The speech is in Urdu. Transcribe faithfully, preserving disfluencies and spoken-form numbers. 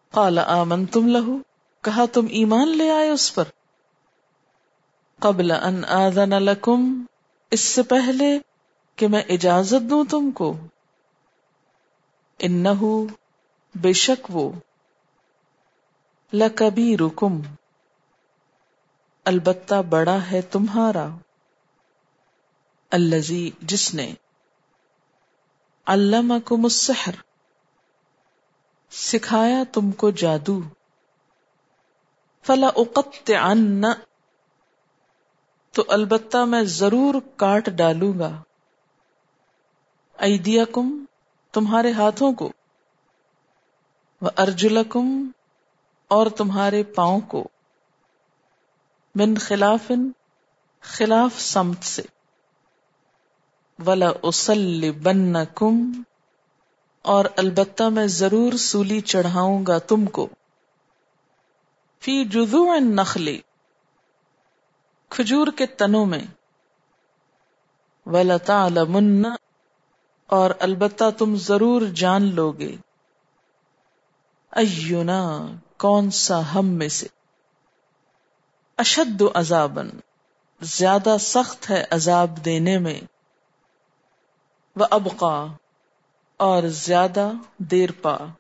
قال آمنتم لہ، کہا تم ایمان لے آئے اس پر، قبل ان آذن لکم، اس سے پہلے کہ میں اجازت دوں تم کو، انہ، بے شک وہ، لکبیرکم، البتہ بڑا ہے تمہارا، الذی، جس نے، علمکم السحر، سکھایا تم کو جادو، فلأقطعن، تو البتہ میں ضرور کاٹ ڈالوں گا، ایدیکم، تمہارے ہاتھوں کو، وارجلکم، اور تمہارے پاؤں کو، من خلاف، خلاف سمت سے، وَلَأُصَلِّبَنَّكُمْ، اور البتہ میں ضرور سولی چڑھاؤں گا تم کو، فی جذوع النخل، کھجور کے تنوں میں، وَلَتَعْلَمُنَّ، اور البتہ تم ضرور جان لو گے، اینا، کون سا ہم میں سے، اشد عذاباً، زیادہ سخت ہے عذاب دینے میں، وابقا، اور زیادہ دیر پا،